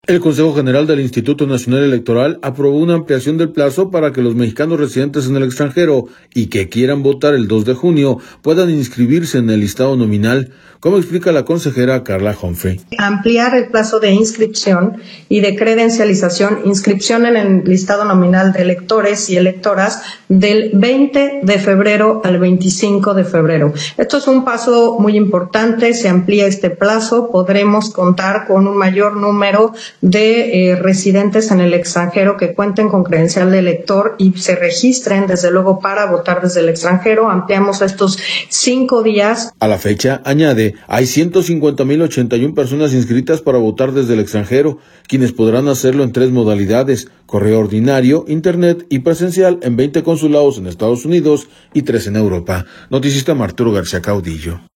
El Consejo General del Instituto Nacional Electoral aprobó una ampliación del plazo para que los mexicanos residentes en el extranjero y que quieran votar el 2 de junio puedan inscribirse en el listado nominal, como explica la consejera Carla Humphrey. Ampliar el plazo de inscripción y de credencialización, inscripción en el listado nominal de electores y electoras del 20 de febrero al 25 de febrero. Esto es un paso muy importante, se amplía este plazo, podremos contar con un mayor número de residentes en el extranjero que cuenten con credencial de elector y se registren desde luego para votar desde el extranjero. Ampliamos estos 5 días. A la fecha, añade, hay 150,081 personas inscritas para votar desde el extranjero, quienes podrán hacerlo en 3 modalidades: correo ordinario, internet y presencial en 20 consulados en Estados Unidos y 3 en Europa. Noticista Arturo García Caudillo.